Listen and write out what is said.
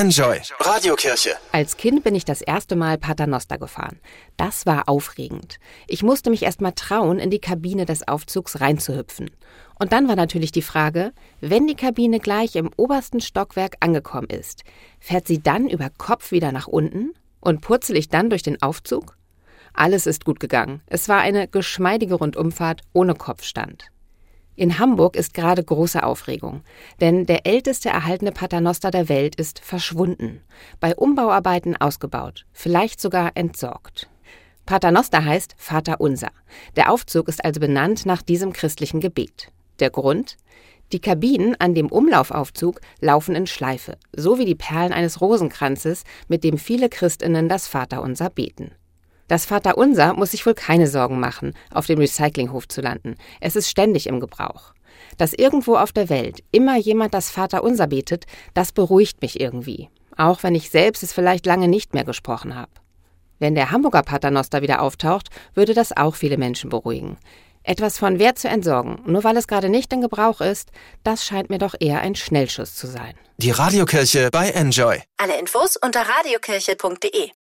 Enjoy Radiokirche. Als Kind bin ich das erste Mal Paternoster gefahren. Das war aufregend. Ich musste mich erst mal trauen, in die Kabine des Aufzugs reinzuhüpfen. Und dann war natürlich die Frage, wenn die Kabine gleich im obersten Stockwerk angekommen ist, fährt sie dann über Kopf wieder nach unten und purzel ich dann durch den Aufzug? Alles ist gut gegangen. Es war eine geschmeidige Rundumfahrt ohne Kopfstand. In Hamburg ist gerade große Aufregung, denn der älteste erhaltene Paternoster der Welt ist verschwunden, bei Umbauarbeiten ausgebaut, vielleicht sogar entsorgt. Paternoster heißt Vaterunser. Der Aufzug ist also benannt nach diesem christlichen Gebet. Der Grund? Die Kabinen an dem Umlaufaufzug laufen in Schleife, so wie die Perlen eines Rosenkranzes, mit dem viele Christinnen das Vaterunser beten. Das Vaterunser muss sich wohl keine Sorgen machen, auf dem Recyclinghof zu landen. Es ist ständig im Gebrauch. Dass irgendwo auf der Welt immer jemand das Vaterunser betet, das beruhigt mich irgendwie. Auch wenn ich selbst es vielleicht lange nicht mehr gesprochen habe. Wenn der Hamburger Paternoster wieder auftaucht, würde das auch viele Menschen beruhigen. Etwas von Wert zu entsorgen, nur weil es gerade nicht in Gebrauch ist, das scheint mir doch eher ein Schnellschuss zu sein. Die Radiokirche bei Enjoy. Alle Infos unter radiokirche.de.